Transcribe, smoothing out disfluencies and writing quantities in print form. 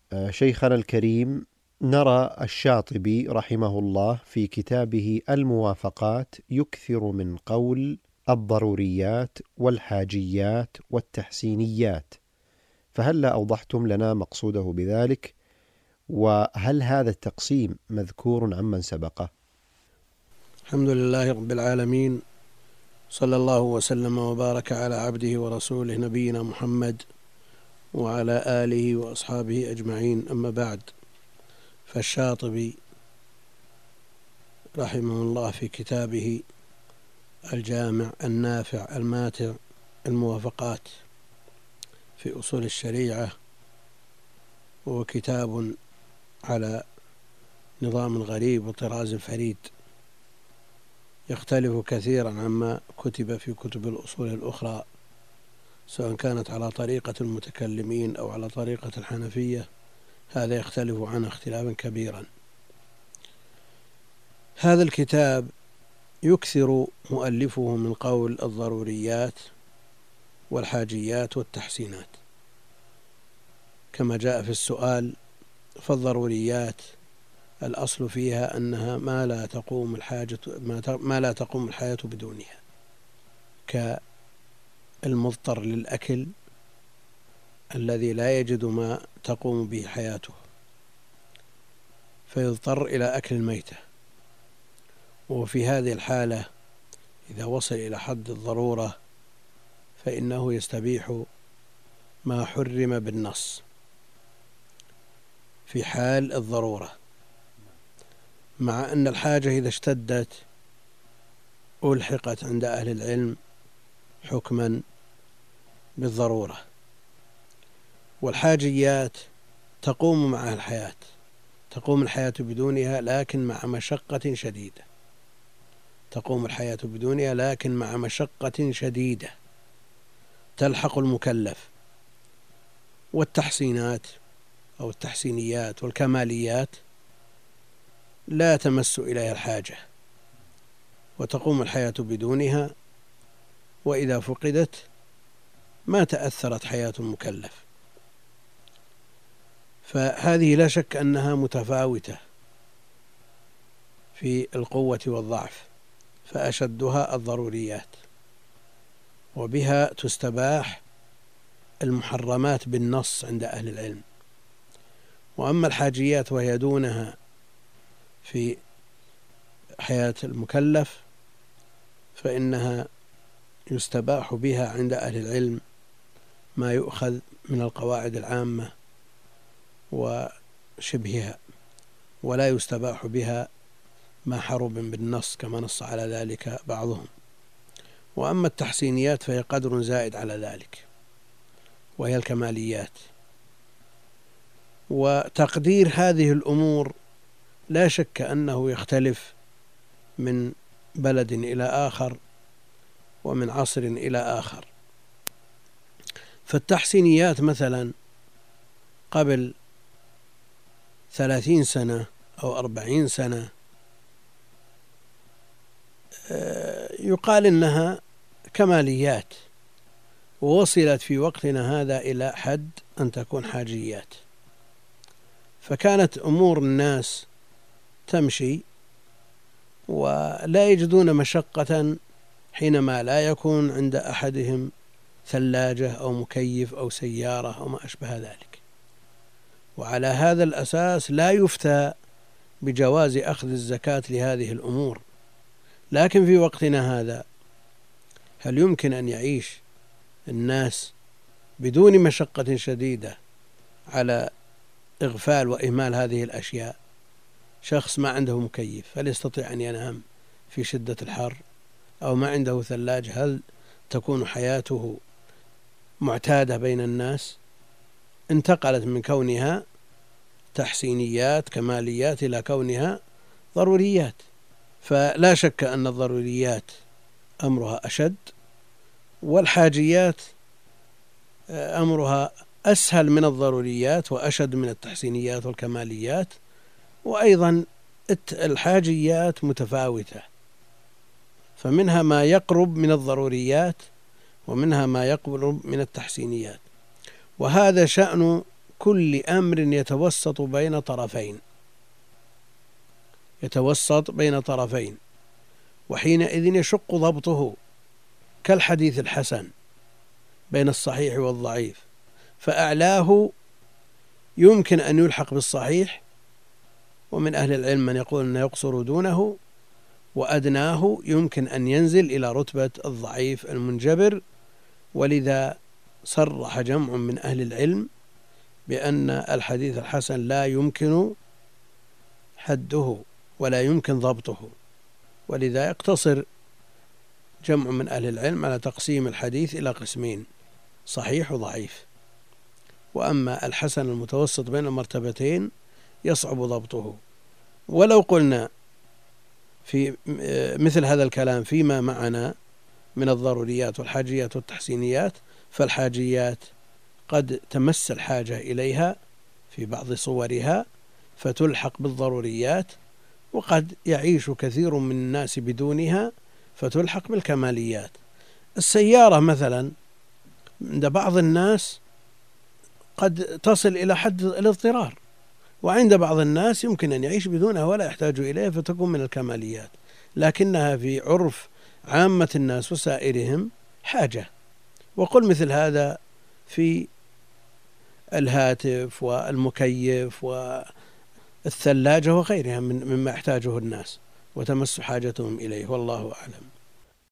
شيخنا الكريم، نرى الشاطبي رحمه الله في كتابه الموافقات يكثر من قول الضروريات والحاجيات والتحسينيات، فهل أوضحتم لنا مقصوده بذلك؟ وهل هذا التقسيم مذكور عمن سبقه؟ الحمد لله رب العالمين، صلى الله وسلم وبارك على عبده ورسوله نبينا محمد وعلى آله وأصحابه أجمعين، أما بعد. فالشاطبي رحمه الله في كتابه الجامع النافع الماتع الموافقات في أصول الشريعة، وهو كتاب على نظام غريب وطراز فريد، يختلف كثيرا عما كتب في كتب الأصول الأخرى، سواء كانت على طريقة المتكلمين أو على طريقة الحنفية. هذا يختلف عنه اختلافا كبيرا. هذا الكتاب يكثر مؤلفه من قول الضروريات والحاجيات والتحسينات، كما جاء في السؤال. فالضروريات الأصل فيها أنها ما لا تقوم الحياة بدونها، كالمضطر للأكل الذي لا يجد ما تقوم به حياته فيضطر إلى أكل الميتة، وفي هذه الحالة إذا وصل إلى حد الضرورة فإنه يستبيح ما حرم بالنص في حال الضرورة، مع أن الحاجة إذا اشتدت ألحقت عند أهل العلم حكما بالضرورة. والحاجيات تقوم معها الحياة، تقوم الحياة بدونها لكن مع مشقة شديدة، تقوم الحياة بدونها لكن مع مشقة شديدة تلحق المكلف. والتحسينات أو التحسينيات والكماليات لا تمس إليها الحاجة وتقوم الحياة بدونها، وإذا فقدت ما تأثرت حياة المكلف. فهذه لا شك أنها متفاوتة في القوة والضعف، فأشدها الضروريات، وبها تستباح المحرمات بالنص عند أهل العلم. وأما الحاجيات وهي دونها في حياة المكلف فإنها يستباح بها عند أهل العلم ما يؤخذ من القواعد العامة وشبهها، ولا يستباح بها ما حرم بالنص كما نص على ذلك بعضهم. وأما التحسينيات فهي قدر زائد على ذلك، وهي الكماليات. وتقدير هذه الأمور لا شك أنه يختلف من بلد إلى آخر ومن عصر إلى آخر. فالتحسينيات مثلا قبل 30 سنة أو 40 سنة يقال إنها كماليات، ووصلت في وقتنا هذا إلى حد أن تكون حاجيات. فكانت أمور الناس تمشي ولا يجدون مشقة حينما لا يكون عند أحدهم ثلاجة أو مكيف أو سيارة أو ما أشبه ذلك. وعلى هذا الأساس لا يفتى بجواز أخذ الزكاة لهذه الأمور. لكن في وقتنا هذا هل يمكن أن يعيش الناس بدون مشقة شديدة على إغفال وإهمال هذه الأشياء؟ شخص ما عنده مكيف هل يستطيع أن ينام في شدة الحر؟ أو ما عنده ثلاج هل تكون حياته معتادة بين الناس؟ انتقلت من كونها تحسينيات كماليات إلى كونها ضروريات. فلا شك أن الضروريات أمرها أشد، والحاجيات أمرها أسهل من الضروريات وأشد من التحسينيات والكماليات. وأيضا الحاجيات متفاوتة، فمنها ما يقرب من الضروريات ومنها ما يقرب من التحسينيات. وهذا شأن كل أمر يتوسط بين طرفين، وحينئذ يشق ضبطه، كالحديث الحسن بين الصحيح والضعيف، فأعلاه يمكن أن يلحق بالصحيح، ومن أهل العلم من يقول أنه يقصر دونه، وأدناه يمكن أن ينزل إلى رتبة الضعيف المنجبر. ولذا صرح جمع من أهل العلم بأن الحديث الحسن لا يمكن حده ولا يمكن ضبطه، ولذا يقتصر جمع من أهل العلم على تقسيم الحديث إلى قسمين: صحيح وضعيف. وأما الحسن المتوسط بين المرتبتين يصعب ضبطه. ولو قلنا في مثل هذا الكلام فيما معنا من الضروريات والحاجيات والتحسينيات، فالحاجيات قد تمس الحاجة إليها في بعض صورها فتلحق بالضروريات، وقد يعيش كثير من الناس بدونها فتلحق بالكماليات. السيارة مثلا عند بعض الناس قد تصل إلى حد الاضطرار، وعند بعض الناس يمكن أن يعيش بدونها ولا يحتاج إليها فتكون من الكماليات، لكنها في عرف عامة الناس وسائرهم حاجة. وقل مثل هذا في الهاتف والمكيف والثلاجة وغيرها مما يحتاجه الناس وتمس حاجتهم إليه، والله أعلم.